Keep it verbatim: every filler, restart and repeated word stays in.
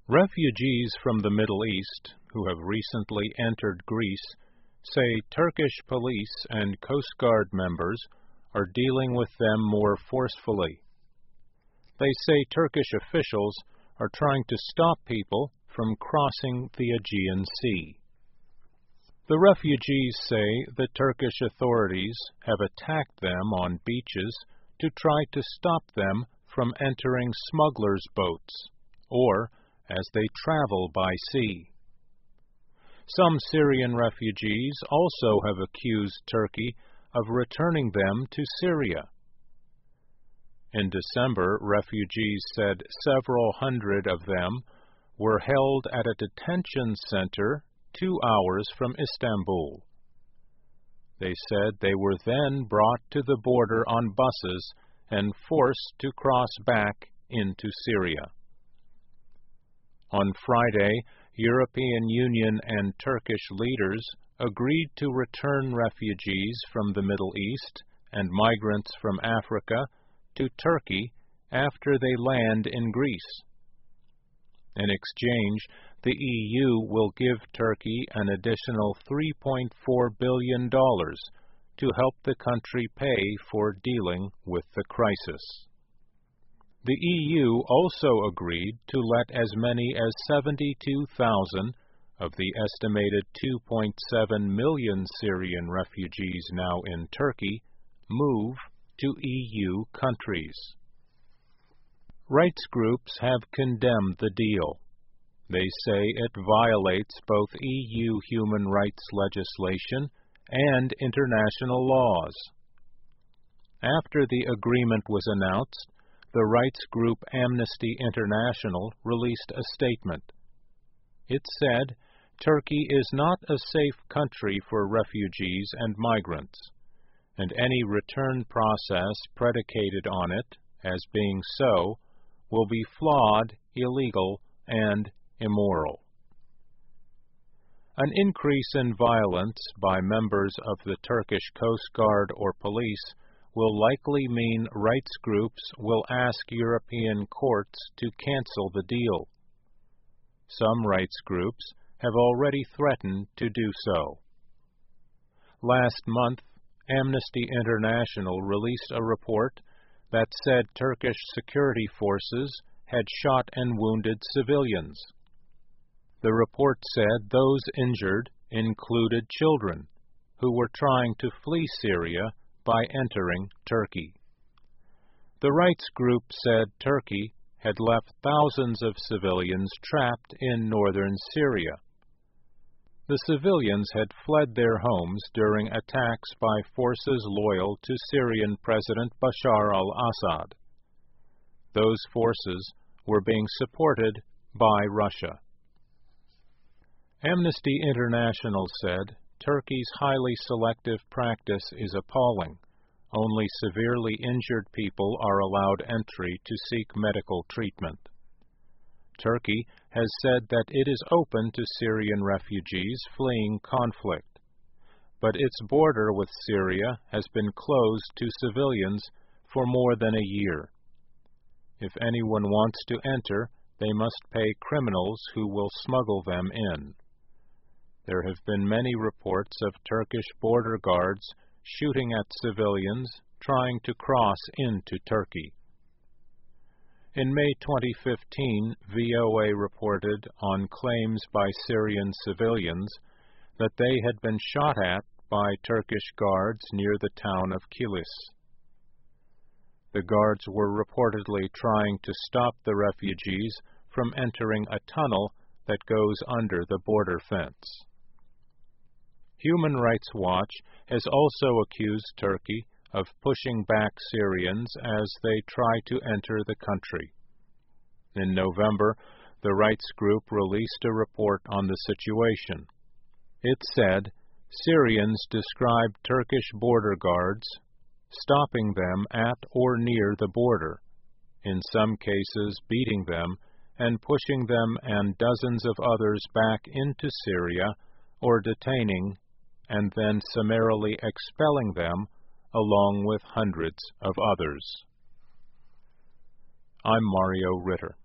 Refugees from the Middle East who have recently entered Greece say Turkish police and Coast Guard members are dealing with them more forcefully. They say Turkish officials are trying to stop people from crossing the Aegean Sea. The refugees say the Turkish authorities have attacked them on beaches to try to stop them from entering smugglers' boats, or as they travel by sea. Some Syrian refugees also have accused Turkey of returning them to Syria. In December, refugees said several hundred of them were held at a detention center two hours from Istanbul. They said they were then brought to the border on buses and forced to cross back into Syria. On Friday, European Union and Turkish leaders agreed to return refugees from the Middle East and migrants from Africa to Turkey after they land in Greece. In exchange, the E U will give Turkey an additional three point four billion dollars to help the country pay for dealing with the crisis. The E U also agreed to let as many as seventy-two thousand of the estimated two point seven million Syrian refugees now in Turkey move to E U countries. Rights groups have condemned the deal. They say it violates both E U human rights legislation and international laws. After the agreement was announced, the rights group Amnesty International released a statement. It said, Turkey is not a safe country for refugees and migrants, and any return process predicated on it as being so will be flawed, illegal, and immoral. An increase in violence by members of the Turkish Coast Guard or police will likely mean rights groups will ask European courts to cancel the deal. Some rights groups have already threatened to do so. Last month, Amnesty International released a report that said Turkish security forces had shot and wounded civilians. The report said those injured included children who were trying to flee Syria by entering Turkey. The rights group said Turkey had left thousands of civilians trapped in northern Syria. The civilians had fled their homes during attacks by forces loyal to Syrian President Bashar al-Assad. Those forces were being supported by Russia. Amnesty International said Turkey's highly selective practice is appalling. Only severely injured people are allowed entry to seek medical treatment. Turkey has said that it is open to Syrian refugees fleeing conflict, but its border with Syria has been closed to civilians for more than a year. If anyone wants to enter, they must pay criminals who will smuggle them in. There have been many reports of Turkish border guards shooting at civilians trying to cross into Turkey. In May twenty fifteen, V O A reported on claims by Syrian civilians that they had been shot at by Turkish guards near the town of Kilis. The guards were reportedly trying to stop the refugees from entering a tunnel that goes under the border fence. Human Rights Watch has also accused Turkey of pushing back Syrians as they try to enter the country. In November, the rights group released a report on the situation. It said Syrians described Turkish border guards stopping them at or near the border, in some cases beating them and pushing them and dozens of others back into Syria or detaining and then summarily expelling them along with hundreds of others. I'm Mario Ritter.